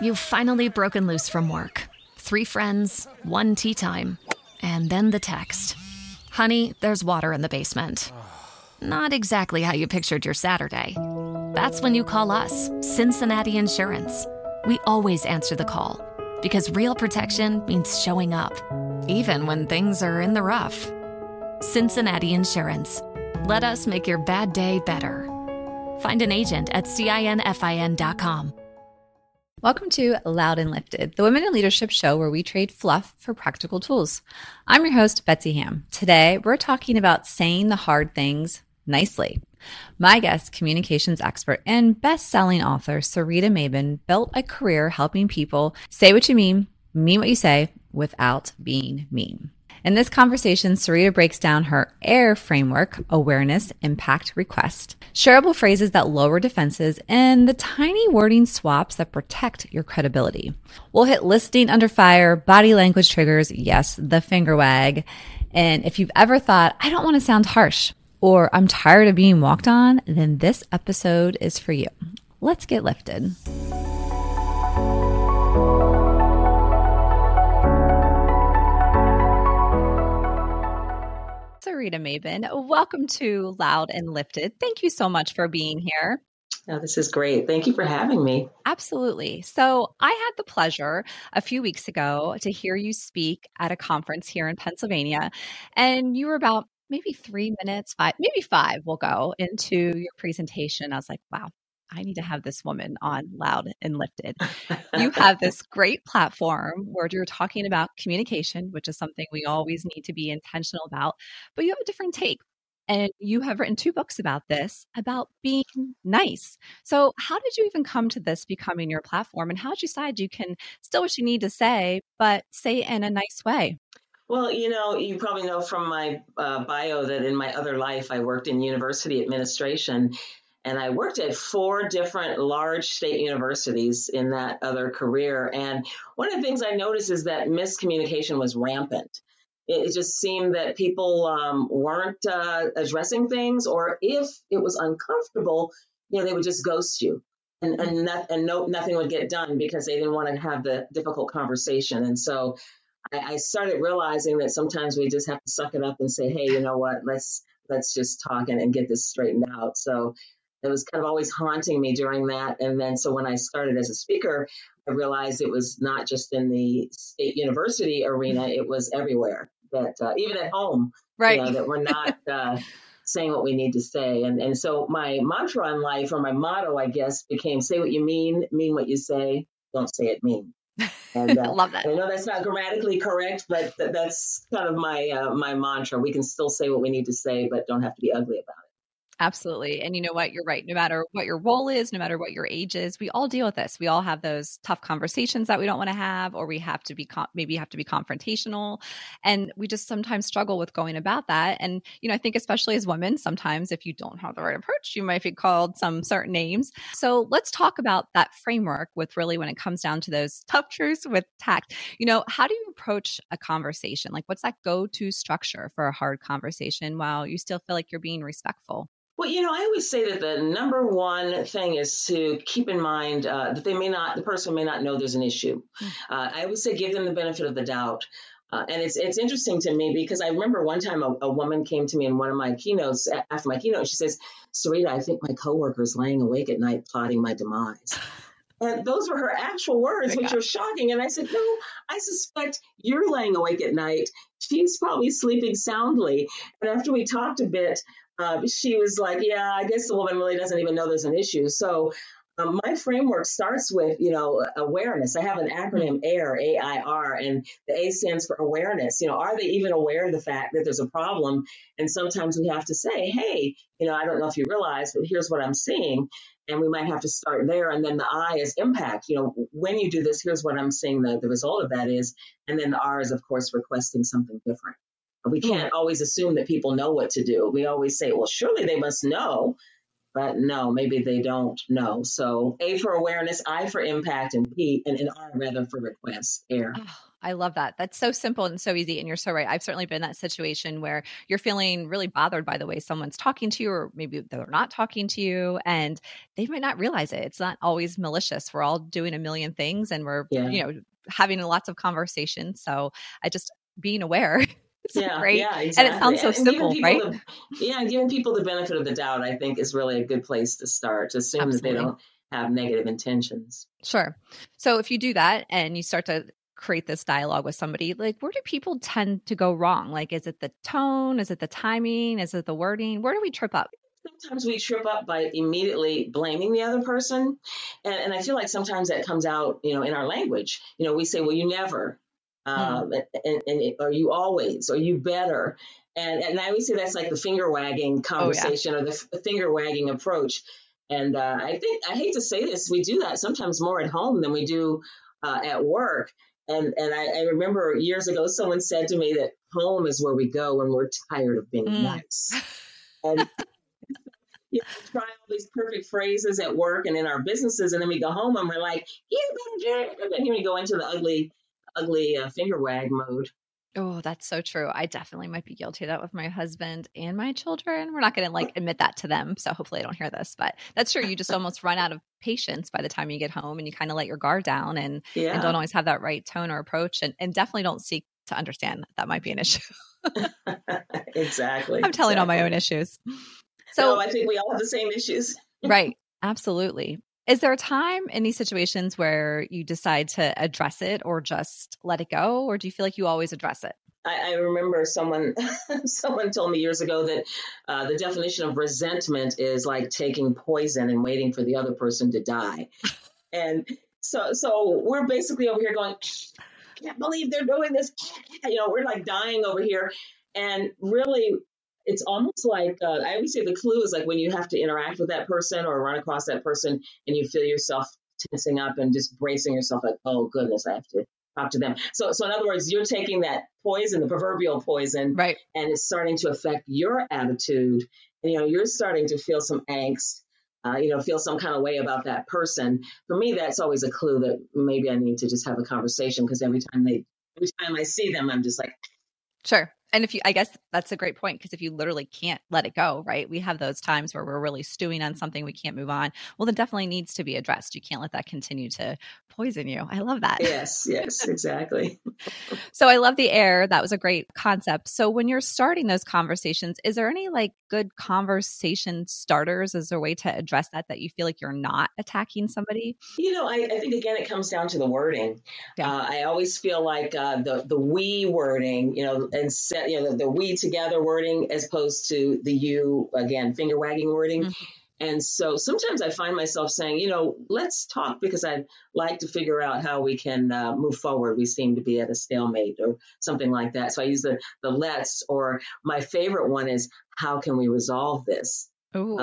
You've finally broken loose from work. 3 friends, 1 tea time, and then the text. Honey, there's water in the basement. Not exactly how you pictured your Saturday. That's when you call us, Cincinnati Insurance. We always answer the call because real protection means showing up, even when things are in the rough. Cincinnati Insurance. Let us make your bad day better. Find an agent at CINFIN.com. Welcome to Loud and Lifted, the Women in Leadership show where we trade fluff for practical tools. I'm your host, Betsy Ham. Today, we're talking about saying the hard things nicely. My guest, communications expert and best-selling author Sarita Maben, built a career helping people say what you mean what you say, without being mean. In this conversation, Sarita breaks down her AIR framework, awareness, impact, request, shareable phrases that lower defenses, and the tiny wording swaps that protect your credibility. We'll hit listening under fire, body language triggers, yes, the finger wag. And if you've ever thought, I don't want to sound harsh, or I'm tired of being walked on, then this episode is for you. Let's get lifted. Sarita Maben, welcome to Loud and Lifted. Thank you so much for being here. Oh, this is great. Thank you for having me. Absolutely. So I had the pleasure a few weeks ago to hear you speak at a conference here in Pennsylvania, and you were about maybe 3 minutes, maybe 5 we'll go into your presentation. I was like, wow, I need to have this woman on Loud and Lifted. You have this great platform where you're talking about communication, which is something we always need to be intentional about, but you have a different take. And you have written 2 books about this, about being nice. So how did you even come to this becoming your platform? And how did you decide you can still what you need to say, but say it in a nice way? Well, you probably know from my bio that in my other life, I worked in university administration. And I worked at 4 different large state universities in that other career. And one of the things I noticed is that miscommunication was rampant. It just seemed that people weren't addressing things, or if it was uncomfortable, they would just ghost you. And nothing would get done because they didn't want to have the difficult conversation. And so I started realizing that sometimes we just have to suck it up and say, hey, you know what, let's just talk and get this straightened out. So it was kind of always haunting me during that. And then so when I started as a speaker, I realized it was not just in the state university arena, it was everywhere, that even at home, right? That we're not saying what we need to say. And so my mantra in life, or my motto, I guess, became say what you mean what you say, don't say it mean. And I love that. I know that's not grammatically correct, but that's kind of my mantra. We can still say what we need to say, but don't have to be ugly about it. Absolutely. And you know what? You're right. No matter what your role is, no matter what your age is, we all deal with this. We all have those tough conversations that we don't want to have, or we have to be maybe have to be confrontational. And we just sometimes struggle with going about that. And, I think especially as women, sometimes if you don't have the right approach, you might be called some certain names. So let's talk about that framework with really when it comes down to those tough truths with tact. How do you approach a conversation? Like, what's that go-to structure for a hard conversation while you still feel like you're being respectful? Well, I always say that the number one thing is to keep in mind that the person may not know there's an issue. I always say give them the benefit of the doubt. And it's interesting to me because I remember one time a woman came to me in one of my keynotes, after my keynote, she says, Sarita, I think my coworker's laying awake at night plotting my demise. And those were her actual words, which are shocking. And I said, no, I suspect you're laying awake at night. She's probably sleeping soundly. And after we talked a bit, she was like, yeah, I guess the woman really doesn't even know there's an issue. So my framework starts with, awareness. I have an acronym AIR, A-I-R, and the A stands for awareness. Are they even aware of the fact that there's a problem? And sometimes we have to say, hey, I don't know if you realize, but here's what I'm seeing. And we might have to start there. And then the I is impact. When you do this, here's what I'm seeing the result of that is. And then the R is, of course, requesting something different. We can't always assume that people know what to do. We always say, well, surely they must know. but no, maybe they don't know. So A for awareness, I for impact, and P and R rather for request, air. Oh, I love that. That's so simple and so easy. And you're so right. I've certainly been in that situation where you're feeling really bothered by the way someone's talking to you, or maybe they're not talking to you, and they might not realize it. It's not always malicious. We're all doing a million things, and we're, Yeah. having lots of conversations. So I just being aware. It's great. Yeah, And it exactly. sounds so And giving simple, people right? giving people the benefit of the doubt, I think, is really a good place to start. To assume that they Absolutely. don't have negative intentions. Sure. So if you do that and you start to create this dialogue with somebody, like where do people tend to go wrong? Like, is it the tone? Is it the timing? Is it the wording? Where do we trip up? Sometimes we trip up by immediately blaming the other person, and I feel like sometimes that comes out, in our language. We say, "Well, you never," Mm. or "You always," or "You better," and I always say that's like the finger wagging Oh, yeah. conversation or the finger wagging approach. And I think I hate to say this, we do that sometimes more at home than we do at work. And I remember years ago, someone said to me that home is where we go when we're tired of being nice. And try all these perfect phrases at work and in our businesses, and then we go home and we're like, "You better," and then we go into the ugly finger wag mode. Oh, that's so true. I definitely might be guilty of that with my husband and my children. We're not going to admit that to them. So hopefully I don't hear this, but that's true. You just almost run out of patience by the time you get home, and you kind of let your guard down and don't Yeah, always have that right tone or approach, and definitely don't seek to understand that might be an issue. exactly. I'm telling all my own issues. No, So, I think we all have the same issues. right. Absolutely. Is there a time in these situations where you decide to address it or just let it go? Or do you feel like you always address it? I remember someone someone told me years ago that the definition of resentment is like taking poison and waiting for the other person to die. And so we're basically over here going, "Can't believe they're doing this." We're like dying over here. And really, it's almost like I always say the clue is like when you have to interact with that person or run across that person and you feel yourself tensing up and just bracing yourself like, "Oh goodness, I have to talk to them." So in other words, you're taking that poison, the proverbial poison, Right. and it's starting to affect your attitude. And you're starting to feel some angst. Feel some kind of way about that person. For me, that's always a clue that maybe I need to just have a conversation, because every time I see them, I'm just like, Sure. And I guess that's a great point, because if you literally can't let it go, right? We have those times where we're really stewing on something, we can't move on. Well, that definitely needs to be addressed. You can't let that continue to poison you. I love that. yes, exactly. So I love the air. That was a great concept. So when you're starting those conversations, is there any good conversation starters? Is there a way to address that you feel like you're not attacking somebody? I think again it comes down to the wording. Yeah. I always feel like the we wording, and set, the we together wording as opposed to the you, again, finger wagging wording. Mhm. And so sometimes I find myself saying, let's talk, because I'd like to figure out how we can move forward. We seem to be at a stalemate or something like that. So I use the let's, or my favorite one is, how can we resolve this? Ooh.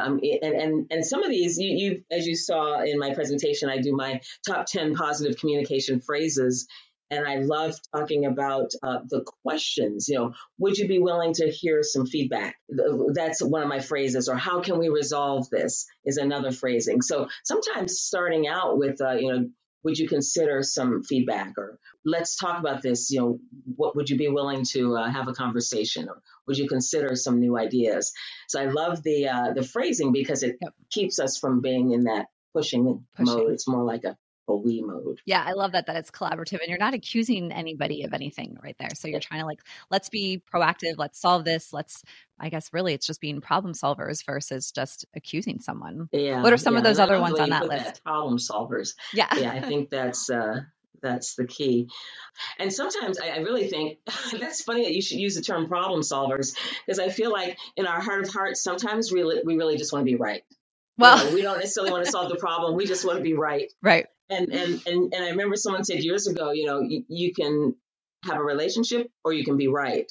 And some of these, you as you saw in my presentation, I do my top 10 positive communication phrases. And I love talking about the questions. Would you be willing to hear some feedback? That's one of my phrases. Or how can we resolve this is another phrasing. So sometimes starting out with, would you consider some feedback? Or let's talk about this. What would you be willing to have a conversation? Or would you consider some new ideas? So I love the phrasing, because it keeps us from being in that pushing mode. It's more like a we mode. Yeah, I love that it's collaborative, and you're not accusing anybody of anything right there. So you're trying to let's be proactive, let's solve this, I guess really it's just being problem solvers versus just accusing someone. Yeah. What are some of those And I other love ones the way on you that put list? problem solvers. Yeah. Yeah, I think that's the key. And sometimes I really think that's funny that you should use the term problem solvers, because I feel like in our heart of hearts, sometimes we really just want to be right. Well, we don't necessarily want to solve the problem. We just want to be right. Right. And I remember someone said years ago, you can have a relationship or you can be right.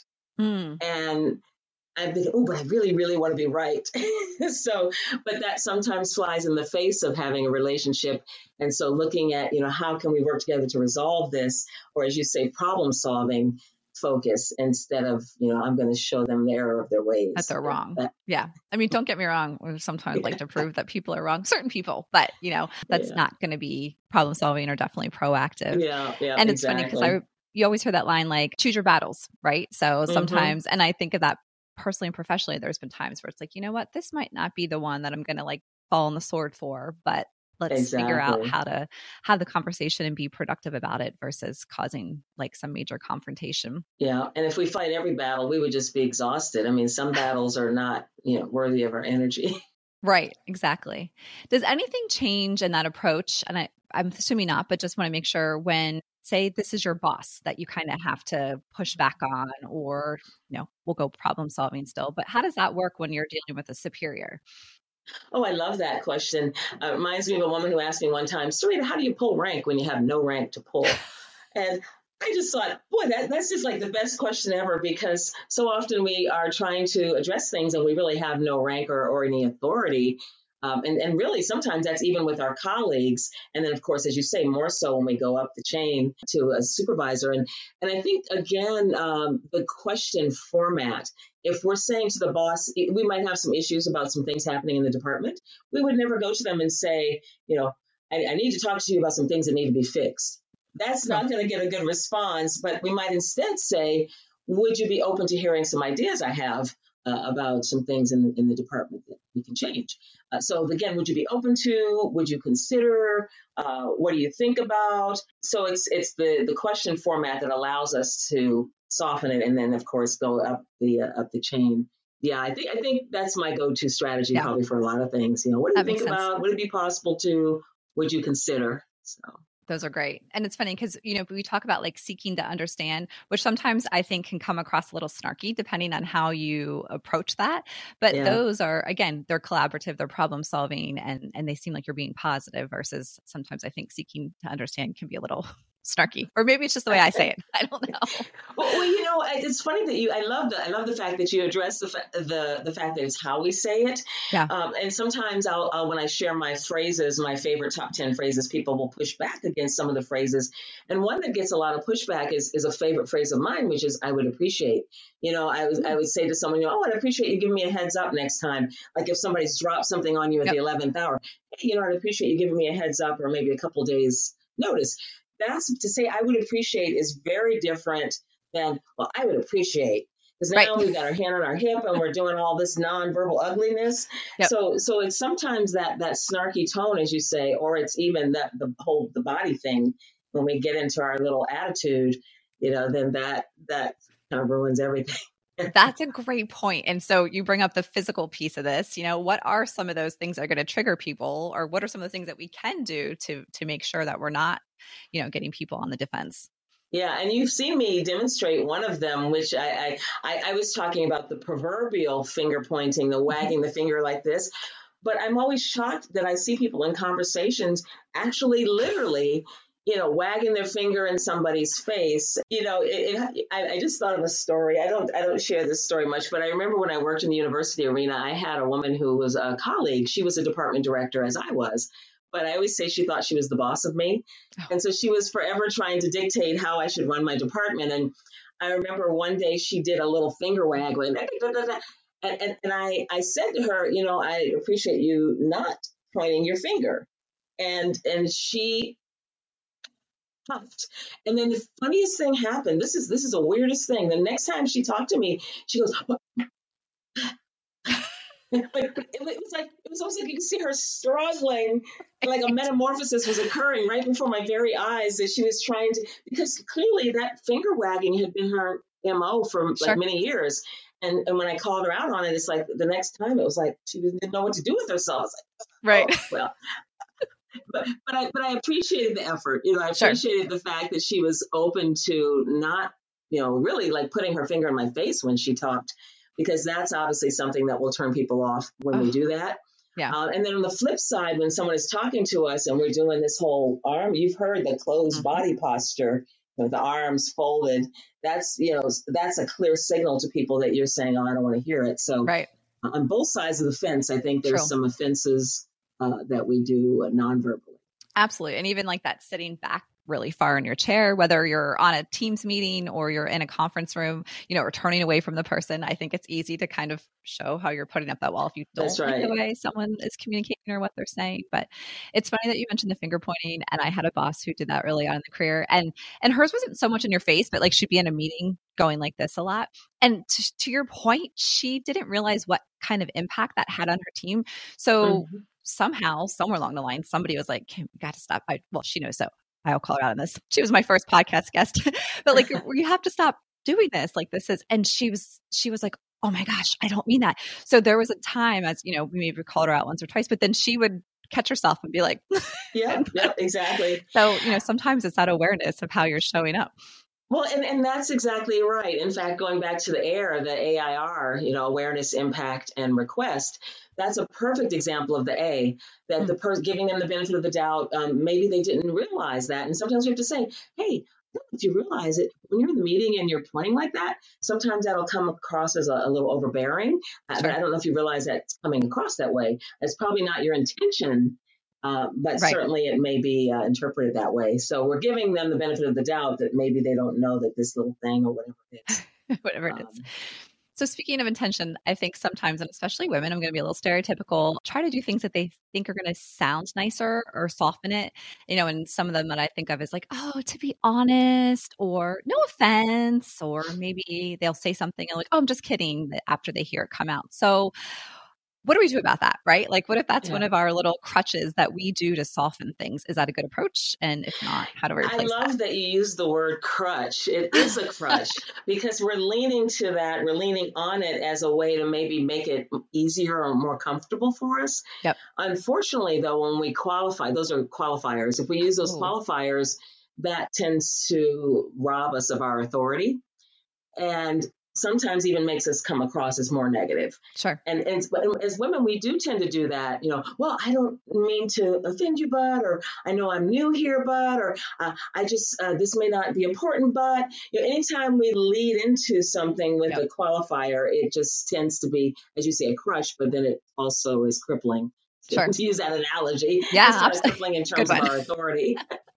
And I'm thinking, oh, but I really, really want to be right. But that sometimes flies in the face of having a relationship. And so looking at, how can we work together to resolve this? Or as you say, problem solving. focus instead of, I'm going to show them the error of their ways. That they're wrong. Yeah. I mean, don't get me wrong. We sometimes like to prove that people are wrong, certain people, but that's not going to be problem solving or definitely proactive. Yeah. And it's funny because you always hear that line, like, choose your battles, right? So sometimes, and I think of that personally and professionally, there's been times where it's like, you know what, this might not be the one that I'm going to like fall on the sword for, but let's figure out how to have the conversation and be productive about it versus causing like some major confrontation. Yeah. And if we fight every battle, we would just be exhausted. I mean, some battles are not, worthy of our energy. Right. Exactly. Does anything change in that approach? And I'm assuming not, but just want to make sure when, say, this is your boss that you kind of have to push back on, or, we'll go problem solving still, but how does that work when you're dealing with a superior? Oh, I love that question. Reminds me of a woman who asked me one time, Sarita, how do you pull rank when you have no rank to pull? And I just thought, boy, that's just like the best question ever, because so often we are trying to address things and we really have no rank or any authority. And really, sometimes that's even with our colleagues. And then, of course, as you say, more so when we go up the chain to a supervisor. And I think, again, the question format, if we're saying to the boss, we might have some issues about some things happening in the department, we would never go to them and say, I need to talk to you about some things that need to be fixed. That's not going to get a good response, but we might instead say, would you be open to hearing some ideas I have about some things in the department that we can change? So again, would you be open to, would you consider, what do you think about? So it's the question format that allows us to soften it and then, of course, go up the chain. Yeah, I think that's my go-to strategy probably for a lot of things. What do you think about? Would it be possible to? Would you consider? So. Those are great. And it's funny because, we talk about like seeking to understand, which sometimes I think can come across a little snarky depending on how you approach that. But those are, again, they're collaborative, they're problem solving, and they seem like you're being positive versus sometimes I think seeking to understand can be a little snarky, or maybe it's just the way I say it. I don't know. Well, it's funny that I love the fact that you address the fact that it's how we say it. Yeah. And sometimes I'll when I share my phrases, my favorite top 10 phrases, people will push back against some of the phrases. And one that gets a lot of pushback is a favorite phrase of mine, which is I would appreciate. I would say to someone, I'd appreciate you giving me a heads up next time. Like if somebody's dropped something on you at the 11th hour, hey, I'd appreciate you giving me a heads up or maybe a couple days notice. That's to say I would appreciate is very different than, well, I would appreciate. Because now we've got our hand on our hip and we're doing all this nonverbal ugliness. Yep. So it's sometimes that snarky tone, as you say, or it's even the body thing when we get into our little attitude, then that kind of ruins everything. That's a great point. And so you bring up the physical piece of this. What are some of those things that are going to trigger people, or what are some of the things that we can do to make sure that we're not, getting people on the defense? Yeah, and you've seen me demonstrate one of them, which I was talking about the proverbial finger pointing, the wagging the finger like this. But I'm always shocked that I see people in conversations actually literally wagging their finger in somebody's face. I just thought of a story. I don't share this story much, but I remember when I worked in the university arena, I had a woman who was a colleague. She was a department director as I was, but I always say she thought she was the boss of me. And so she was forever trying to dictate how I should run my department. And I remember one day she did a little finger wag, and I said to her, I appreciate you not pointing your finger. And she puffed. And then the funniest thing happened. This is the weirdest thing. The next time she talked to me, she goes, but it was almost like you could see her struggling, like a metamorphosis was occurring right before my very eyes, that she was trying to, because clearly that finger wagging had been her MO for many years. And when I called her out on it, it's like the next time it was like she didn't know what to do with herself. I was like, oh, well. But I appreciated the effort. I appreciated the fact that she was open to not, really like putting her finger in my face when she talked, because that's obviously something that will turn people off when we do that. Yeah. And then on the flip side, when someone is talking to us and we're doing this whole arm, you've heard the closed body posture, the arms folded. That's a clear signal to people that you're saying, oh, I don't want to hear it. So on both sides of the fence, I think there's some offenses that we do non-verbally. Absolutely. And even like that sitting back really far in your chair, whether you're on a Teams meeting or you're in a conference room, or turning away from the person. I think it's easy to kind of show how you're putting up that wall if you don't That's like the right. way someone is communicating or what they're saying. But it's funny that you mentioned the finger pointing. And I had a boss who did that early on in the career. And hers wasn't so much in your face, but like she'd be in a meeting going like this a lot. And to your point, she didn't realize what kind of impact that had on her team. So somehow, somewhere along the line, somebody was like, "You got to stop." Well, she knows, so I'll call her out on this. She was my first podcast guest, but like, you have to stop doing this. Like this is, and she was like, "Oh my gosh, I don't mean that." So there was a time, as we maybe called her out once or twice, but then she would catch herself and be like, Yeah, exactly. So, sometimes it's that awareness of how you're showing up. Well, and that's exactly right. In fact, going back to the AIR, the AIR, awareness, impact, and request, that's a perfect example of the A, that the person giving them the benefit of the doubt, maybe they didn't realize that. And sometimes we have to say, hey, if you realize it, when you're in the meeting and you're playing like that, sometimes that'll come across as a little overbearing. Sure. But I don't know if you realize that's coming across that way. It's probably not your intention. But Right. certainly it may be interpreted that way. So we're giving them the benefit of the doubt that maybe they don't know that this little thing or whatever it is. Whatever it is. So speaking of intention, I think sometimes, and especially women, I'm going to be a little stereotypical, try to do things that they think are going to sound nicer or soften it. And some of them that I think of is like, "Oh, to be honest," or "no offense," or maybe they'll say something and like, "Oh, I'm just kidding," after they hear it come out. So what do we do about that, right? Like, what if that's one of our little crutches that we do to soften things? Is that a good approach? And if not, how do we replace that? I love that you use the word crutch. It is a crutch because we're leaning to that. We're leaning on it as a way to maybe make it easier or more comfortable for us. Yep. Unfortunately, though, when we qualify, those are qualifiers. If we use those qualifiers, that tends to rob us of our authority. And sometimes even makes us come across as more negative. Sure. And as women, we do tend to do that. Well, I don't mean to offend you, bud, or I know I'm new here, bud, or I just, this may not be important, but anytime we lead into something with a qualifier, it just tends to be, as you say, a crutch, but then it also is crippling. Sure. To use that analogy. Yeah, absolutely. Crippling in terms of our authority.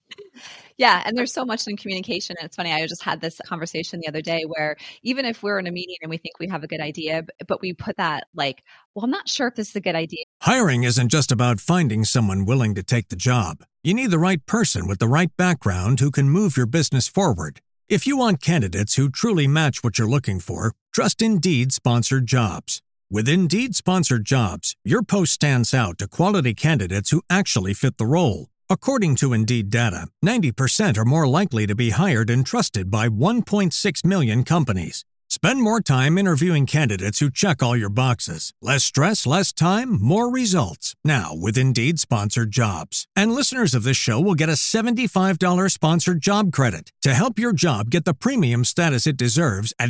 Yeah. And there's so much in communication. And it's funny, I just had this conversation the other day where even if we're in a meeting and we think we have a good idea, but we put that like, "Well, I'm not sure if this is a good idea." Hiring isn't just about finding someone willing to take the job. You need the right person with the right background who can move your business forward. If you want candidates who truly match what you're looking for, trust Indeed Sponsored Jobs. With Indeed Sponsored Jobs, your post stands out to quality candidates who actually fit the role. According to Indeed data, 90% are more likely to be hired and trusted by 1.6 million companies. Spend more time interviewing candidates who check all your boxes. Less stress, less time, more results. Now with Indeed Sponsored Jobs. And listeners of this show will get a $75 sponsored job credit to help your job get the premium status it deserves at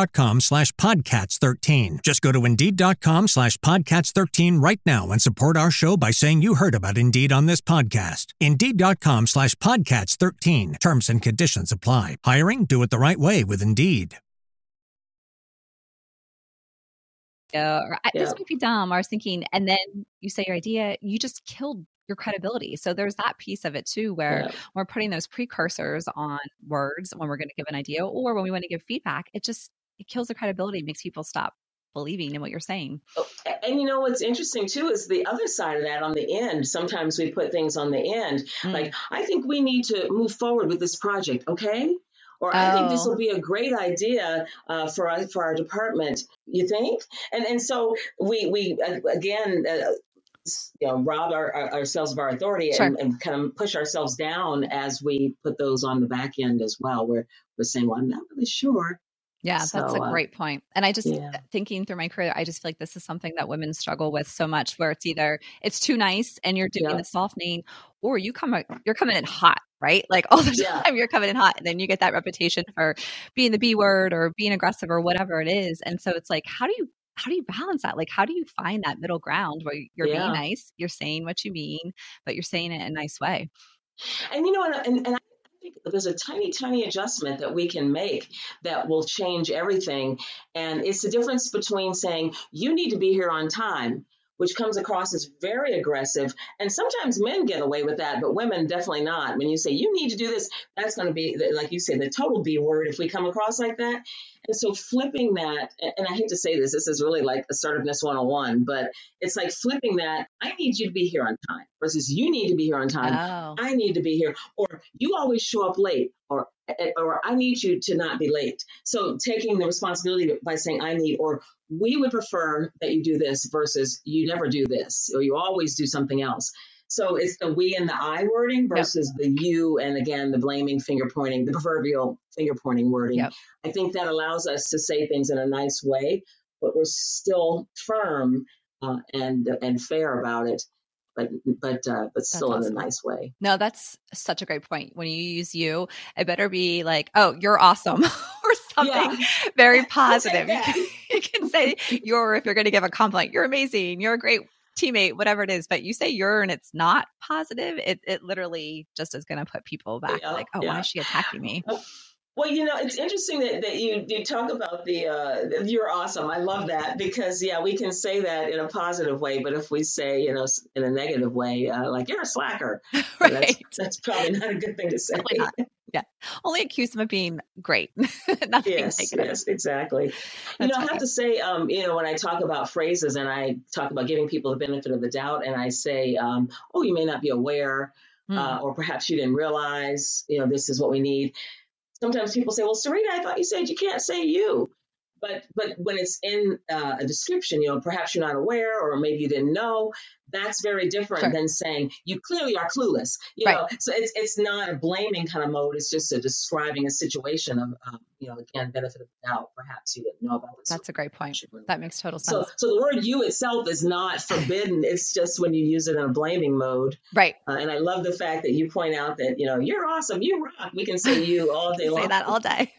Indeed.com/Podcats13. Just go to Indeed.com/Podcats13 right now and support our show by saying you heard about Indeed on this podcast. Indeed.com/Podcats13. Terms and conditions apply. Hiring? Do it the right way with Indeed. This might be dumb. I was thinking, and then you say your idea, you just killed your credibility. So there's that piece of it too, where we're putting those precursors on words when we're going to give an idea or when we want to give feedback. It kills the credibility, makes people stop believing in what you're saying. And what's interesting too is the other side of that on the end. Sometimes we put things on the end, like, "I think we need to move forward with this project, okay?" Or "I think this will be a great idea for our department. You think?" And so we again rob ourselves of our authority. Sure. and kind of push ourselves down as we put those on the back end as well. Where we're saying, "Well, I'm not really sure." Yeah, that's a great point. And I just, thinking through my career, I just feel like this is something that women struggle with so much, where it's either it's too nice and you're doing the softening, or you're coming in hot, right? Like all the time you're coming in hot, and then you get that reputation for being the B word or being aggressive or whatever it is. And so it's like, how do you balance that? Like, how do you find that middle ground where you're being nice, you're saying what you mean, but you're saying it in a nice way? And and I think there's a tiny, tiny adjustment that we can make that will change everything. And it's the difference between saying, "You need to be here on time," which comes across as very aggressive. And sometimes men get away with that, but women definitely not. When you say, you need to do this, that's going to be, like you say, the total B word if we come across like that. And so flipping that, and I hate to say this is really like assertiveness 101, but it's like flipping that, I need you to be here on time versus you need to be here on time. Oh. I need to be here, or you always show up late, or I need you to not be late. So taking the responsibility by saying I need, or we would prefer that you do this versus you never do this, or you always do something else. So it's the we and the I wording versus the you, and again, the blaming, finger pointing, the proverbial finger pointing wording. Yep. I think that allows us to say things in a nice way, but we're still firm and fair about it, but still awesome. in a nice way. No, that's such a great point. When you use you, it better be like, oh, you're awesome or something very positive. You can say you're, if you're going to give a compliment, you're amazing, you're a great teammate, whatever it is, but you say you're and it's not positive, it literally just is going to put people back like, oh, why is she attacking me? Well, it's interesting that you talk about the you're awesome. I love that because, we can say that in a positive way. But if we say, in a negative way, like you're a slacker, right. that's probably not a good thing to say. Yeah. Only accuse them of being great. Yes, exactly. I have to say, when I talk about phrases and I talk about giving people the benefit of the doubt and I say, oh, you may not be aware or perhaps you didn't realize, this is what we need. Sometimes people say, well, Sarita, I thought you said you can't say you. But when it's in a description, perhaps you're not aware or maybe you didn't know, that's very different than saying you clearly are clueless. Know, so it's not a blaming kind of mode. It's just describing a situation of, again, benefit of the doubt. Perhaps you didn't know about this. That's a great point. That makes total sense. So the word you itself is not forbidden. It's just when you use it in a blaming mode. Right. And I love the fact that you point out that, you're awesome. You rock. We can say you all day long. Say that all day.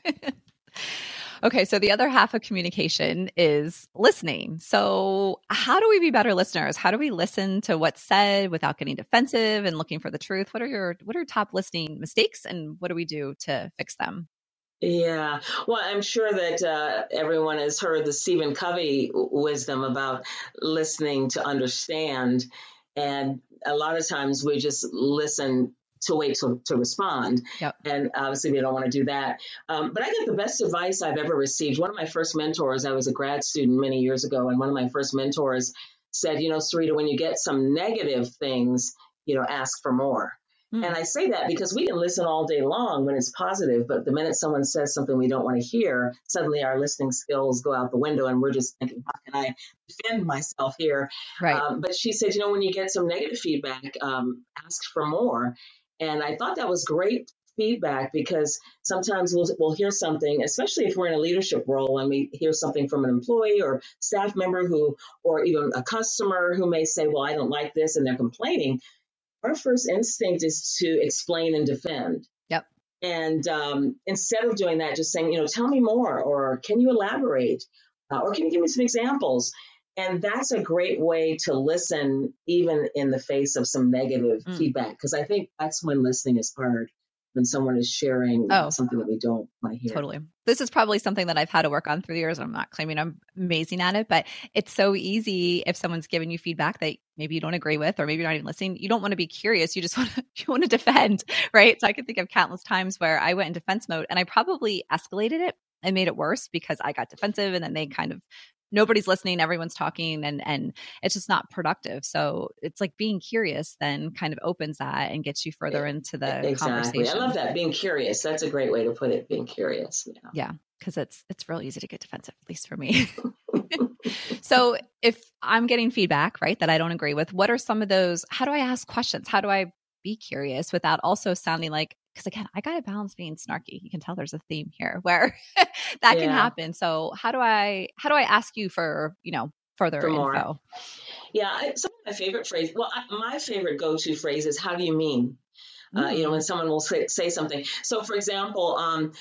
Okay, so the other half of communication is listening. So how do we be better listeners? How do we listen to what's said without getting defensive and looking for the truth? What are your top listening mistakes and what do we do to fix them? Yeah, well, I'm sure that everyone has heard the Stephen Covey wisdom about listening to understand. And a lot of times we just listen to wait to respond. Yep. And obviously we don't want to do that. But I get the best advice I've ever received. One of my first mentors, I was a grad student many years ago, and one of my first mentors said, Sarita, when you get some negative things, ask for more. And I say that because we can listen all day long when it's positive, but the minute someone says something we don't want to hear, suddenly our listening skills go out the window and we're just thinking, how can I defend myself here? Right. But she said, when you get some negative feedback, ask for more. And I thought that was great feedback because sometimes we'll hear something, especially if we're in a leadership role and we hear something from an employee or staff member or even a customer who may say, well, I don't like this, and they're complaining. Our first instinct is to explain and defend. Yep. And instead of doing that, just saying, tell me more, or can you elaborate, or can you give me some examples? And that's a great way to listen, even in the face of some negative feedback, because I think that's when listening is hard, when someone is sharing something that we don't want to hear. Totally. This is probably something that I've had to work on through the years. I'm not claiming I'm amazing at it, but it's so easy if someone's giving you feedback that maybe you don't agree with, or maybe you're not even listening. You don't want to be curious. You just want to defend, right? So I can think of countless times where I went in defense mode and I probably escalated it and made it worse because I got defensive and then they kind of nobody's listening, everyone's talking, and it's just not productive. So it's like being curious then kind of opens that and gets you further into the conversation. I love that. Being curious. That's a great way to put it. Being curious. Yeah. Because it's real easy to get defensive, at least for me. So if I'm getting feedback, right, that I don't agree with, what are some of those, how do I ask questions? How do I be curious without also sounding like, because again, I got to balance being snarky. You can tell there's a theme here where that can happen. So how do I ask you for, further info? Yeah. Some of my favorite phrases, my favorite go-to phrase is, how do you mean? When someone will say something. So for example,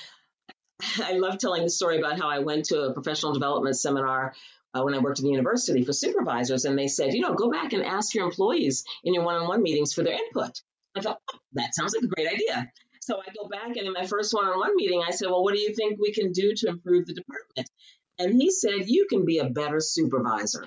I love telling the story about how I went to a professional development seminar when I worked at the university for supervisors. And they said, go back and ask your employees in your one-on-one meetings for their input. I thought, that sounds like a great idea. So I go back, and in my first one-on-one meeting, I said, well, what do you think we can do to improve the department? And he said, you can be a better supervisor.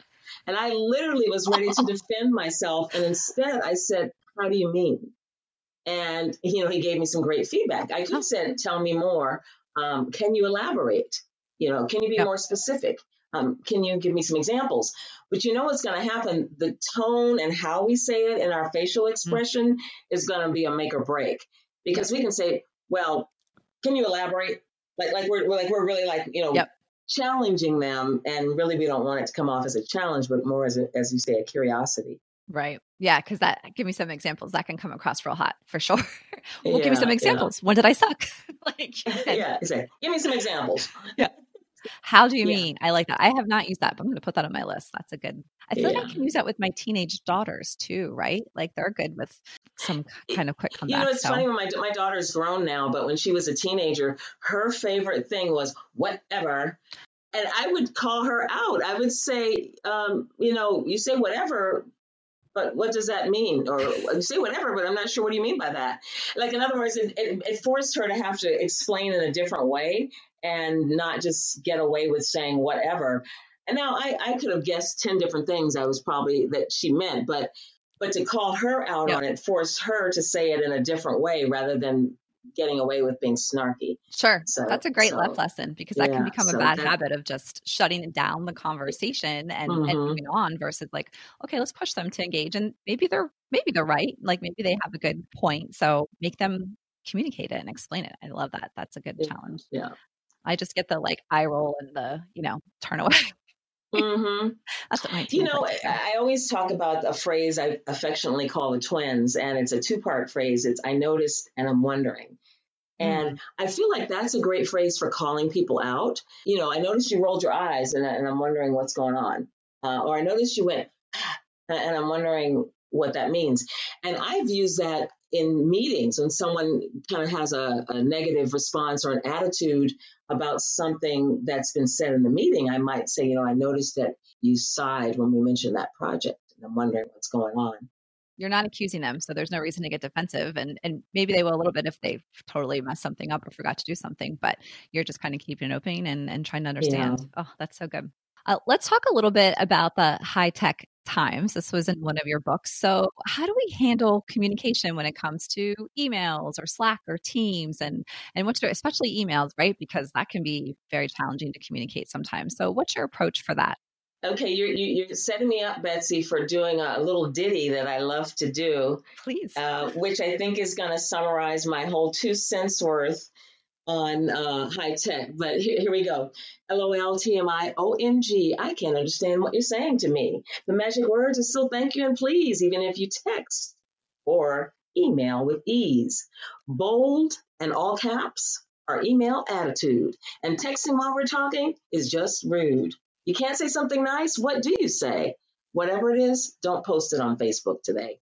And I literally was ready to defend myself. And instead I said, how do you mean? And, he gave me some great feedback. I could have said, tell me more. Can you elaborate? Can you be more specific? Can you give me some examples? But you know what's going to happen? The tone and how we say it and our facial expression is going to be a make or break, because we can say, well, can you elaborate? Like we're really challenging them, and really we don't want it to come off as a challenge, but more as you say, a curiosity. Right. Yeah. Because give me some examples. That can come across real hot for sure. Give me some examples. When did I suck? Yeah, exactly. Give me some examples. Yeah. How do you mean? I like that. I have not used that, but I'm going to put that on my list. That's a good, I feel like I can use that with my teenage daughters too, right? Like they're good with some kind of quick comeback. It's funny when my daughter's grown now, but when she was a teenager, her favorite thing was whatever. And I would call her out. I would say, you say whatever, but what does that mean? Or you say whatever, but I'm not sure what do you mean by that. Like, in other words, it forced her to have to explain in a different way and not just get away with saying whatever. And now I could have guessed 10 different things that she meant, but to call her out on it forced her to say it in a different way rather than getting away with being snarky. Sure. So that's a great life lesson, because that can become a bad habit of just shutting down the conversation and moving on versus like, okay, let's push them to engage. And maybe they're right. Like maybe they have a good point. So make them communicate it and explain it. I love that. That's a good challenge. Yeah. I just get the eye roll and the, turn away. That's what my team I always talk about a phrase I affectionately call the twins, and it's a 2-part phrase. It's I noticed and I'm wondering. And I feel like that's a great phrase for calling people out. I noticed you rolled your eyes and I'm wondering what's going on. Or I noticed you went, and I'm wondering what that means. And I've used that in meetings when someone kind of has a negative response or an attitude about something that's been said in the meeting. I might say, I noticed that you sighed when we mentioned that project, and I'm wondering what's going on. You're not accusing them, so there's no reason to get defensive, and maybe they will a little bit if they totally messed something up or forgot to do something, but you're just kind of keeping it open and trying to understand. Yeah. Oh, that's so good. Let's talk a little bit about the high-tech times. This was in one of your books. So how do we handle communication when it comes to emails or Slack or Teams and especially emails, right? Because that can be very challenging to communicate sometimes. So what's your approach for that? Okay, you're setting me up, Betsy, for doing a little ditty that I love to do. Please. Which I think is going to summarize my whole 2 cents worth on high tech. But here we go. LOL, TMI, OMG. I can't understand what you're saying to me. The magic words are still thank you and please, even if you text or email with ease. Bold and all caps are email attitude. And texting while we're talking is just rude. You can't say something nice? What do you say? Whatever it is, don't post it on Facebook today.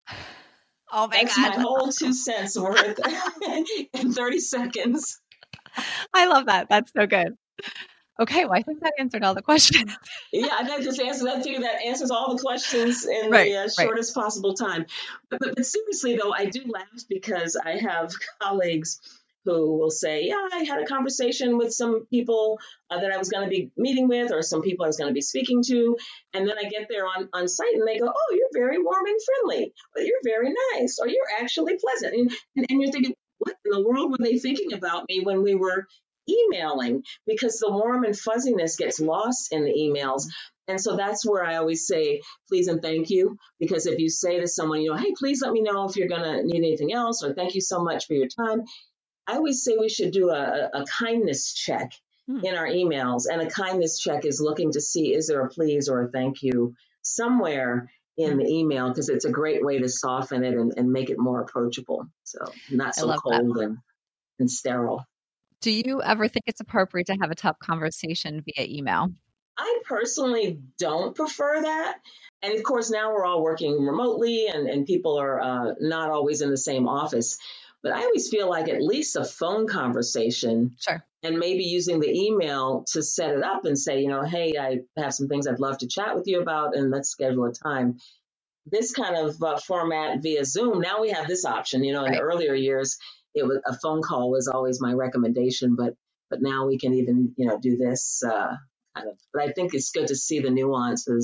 Oh my That's God. my whole 2 cents worth in 30 seconds. I love that. That's so good. Okay, well, I think that answered all the questions. Yeah, I figure that answers all the questions in the shortest possible time. But seriously, though, I do laugh because I have colleagues who will say, yeah, I had a conversation with some people that I was going to be meeting with, or some people I was going to be speaking to. And then I get there on site and they go, oh, you're very warm and friendly, or you're very nice, or you're actually pleasant. And you're thinking, what in the world were they thinking about me when we were emailing? Because the warm and fuzziness gets lost in the emails. And so that's where I always say, please and thank you. Because if you say to someone, hey, please let me know if you're going to need anything else, or thank you so much for your time. I always say we should do a kindness check in our emails. And a kindness check is looking to see, is there a please or a thank you somewhere in the email? Because it's a great way to soften it and make it more approachable. So not so cold and sterile. Do you ever think it's appropriate to have a tough conversation via email? I personally don't prefer that. And of course, now we're all working remotely and people are not always in the same office. But I always feel like at least a phone conversation, sure, and maybe using the email to set it up and say, hey, I have some things I'd love to chat with you about, and let's schedule a time. This kind of format via Zoom, now we have this option. In the earlier years, it was a phone call was always my recommendation, but now we can even do this kind of. But I think it's good to see the nuances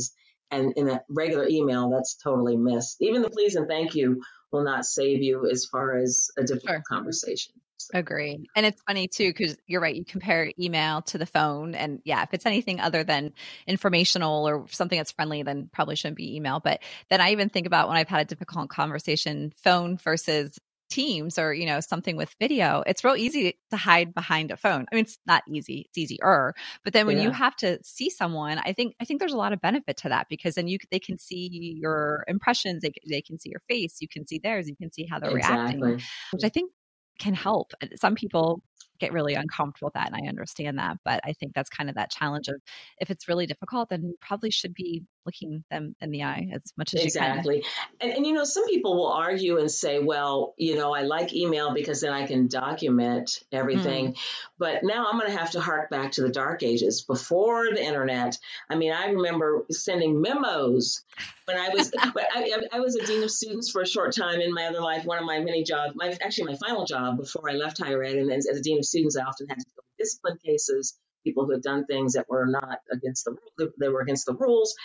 And in a regular email, that's totally missed. Even the please and thank you will not save you as far as a difficult conversation. So. Agree. And it's funny too, because you're right. You compare email to the phone, and yeah, if it's anything other than informational or something that's friendly, then probably shouldn't be email. But then I even think about when I've had a difficult conversation, phone versus Teams or, something with video, it's real easy to hide behind a phone. I mean, it's not easy, it's easier. But then when you have to see someone, I think there's a lot of benefit to that, because then they can see your impressions, they can see your face, you can see theirs, you can see how they're reacting, which I think can help. Some people get really uncomfortable with that, and I understand that, but I think that's kind of that challenge of, if it's really difficult, then you probably should be looking them in the eye as much as you can. Exactly. And some people will argue and say, well, I like email because then I can document everything. But now I'm going to have to hark back to the dark ages before the internet. I mean, I remember sending memos when I was I was a dean of students for a short time in my other life. One of my many jobs, my final job before I left higher ed, and as a dean of students, I often had to deal with discipline cases, people who had done things that were not against they were against the rules.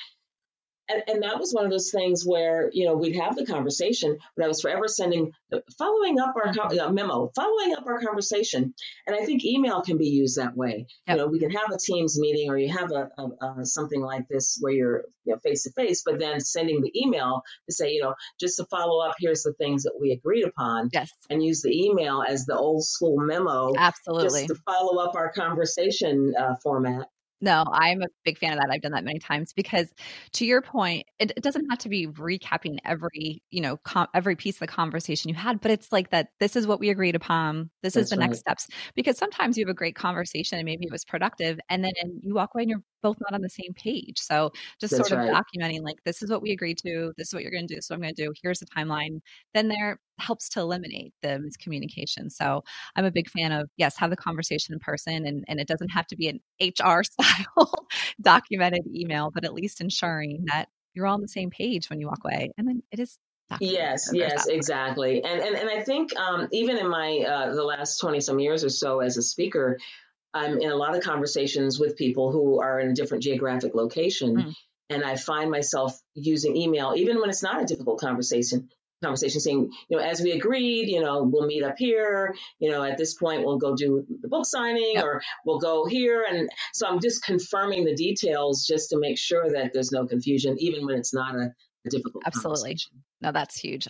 And that was one of those things where, we'd have the conversation, but I was forever following up our memo, following up our conversation. And I think email can be used that way. Yep. We can have a Teams meeting, or you have a something like this where you're face to face, but then sending the email to say, just to follow up, here's the things that we agreed upon. Yes. And use the email as the old school memo. Absolutely. Just to follow up our conversation format. No, I'm a big fan of that. I've done that many times, because to your point, it doesn't have to be recapping every, every piece of the conversation you had, but it's like that, this is what we agreed upon. This is the next steps, because sometimes you have a great conversation and maybe it was productive, and then you walk away and you're both not on the same page. So just sort of documenting, like, this is what we agreed to, this is what you're going to do, this is what I'm going to do, here's the timeline. Then there helps to eliminate the miscommunication. So I'm a big fan of, yes, have the conversation in person, and it doesn't have to be an HR style documented email, but at least ensuring that you're all on the same page when you walk away. And then it is Yes, exactly. And I think even in my the last 20 some years or so as a speaker, I'm in a lot of conversations with people who are in a different geographic location. And I find myself using email, even when it's not a difficult conversation saying, as we agreed, we'll meet up here, at this point we'll go do the book signing, or we'll go here. And so I'm just confirming the details just to make sure that there's no confusion, even when it's not a difficult conversation. No, that's huge.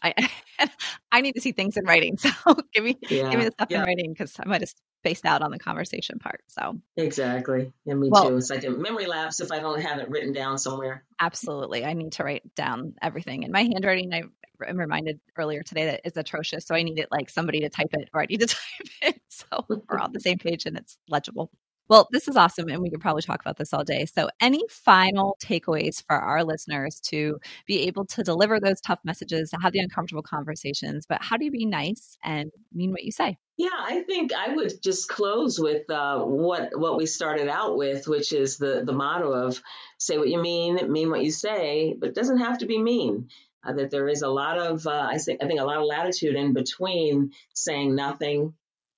I need to see things in writing. So give me the stuff in writing, because I might have spaced out on the conversation part. So exactly. And me too. It's like a memory lapse if I don't have it written down somewhere. Absolutely. I need to write down everything. And my handwriting, I'm reminded earlier today, that is atrocious. So I need it like somebody to type it, or I need to type it, so we're on the same page and it's legible. Well, this is awesome, and we could probably talk about this all day. So any final takeaways for our listeners to be able to deliver those tough messages, to have the uncomfortable conversations, but how do you be nice and mean what you say? Yeah, I think I would just close with what we started out with, which is the motto of say what you mean what you say, but it doesn't have to be mean. That there is a lot of, I think a lot of latitude in between saying nothing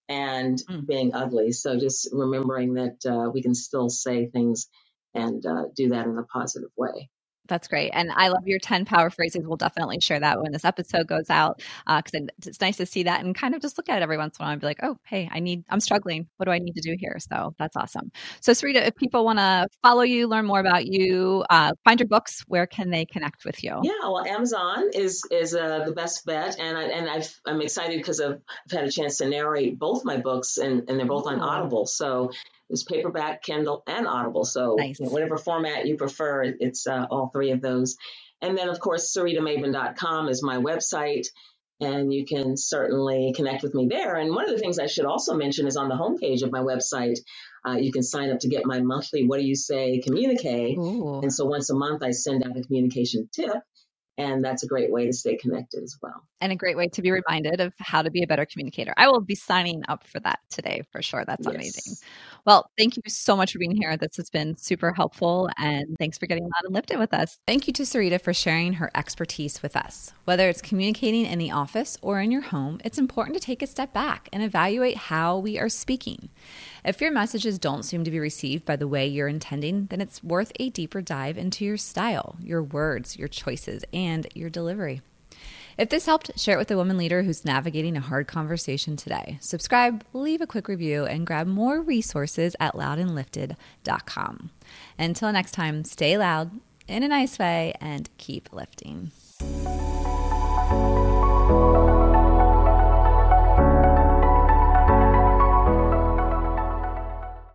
and being ugly. So just remembering that we can still say things and do that in a positive way. That's great. And I love your 10 power phrases. We'll definitely share that when this episode goes out, because it's nice to see that and kind of just look at it every once in a while and be like, oh, hey, I'm struggling. What do I need to do here? So that's awesome. So Sarita, if people want to follow you, learn more about you, find your books, where can they connect with you? Yeah, well, Amazon is the best bet. And I'm excited because I've had a chance to narrate both my books, and they're both on Audible. So there's paperback, Kindle, and Audible. So nice. Whatever format you prefer, it's all three of those. And then, of course, SaritaMaven.com is my website, and you can certainly connect with me there. And one of the things I should also mention is on the homepage of my website, you can sign up to get my monthly What Do You Say communique. Ooh. And so once a month, I send out a communication tip. And that's a great way to stay connected as well. And a great way to be reminded of how to be a better communicator. I will be signing up for that today for sure. That's amazing. Well, thank you so much for being here. This has been super helpful. And thanks for getting Loud and Lifted with us. Thank you to Sarita for sharing her expertise with us. Whether it's communicating in the office or in your home, it's important to take a step back and evaluate how we are speaking. If your messages don't seem to be received by the way you're intending, then it's worth a deeper dive into your style, your words, your choices, and your delivery. If this helped, share it with a woman leader who's navigating a hard conversation today. Subscribe, leave a quick review, and grab more resources at loudandlifted.com. Until next time, stay loud in a nice way and keep lifting.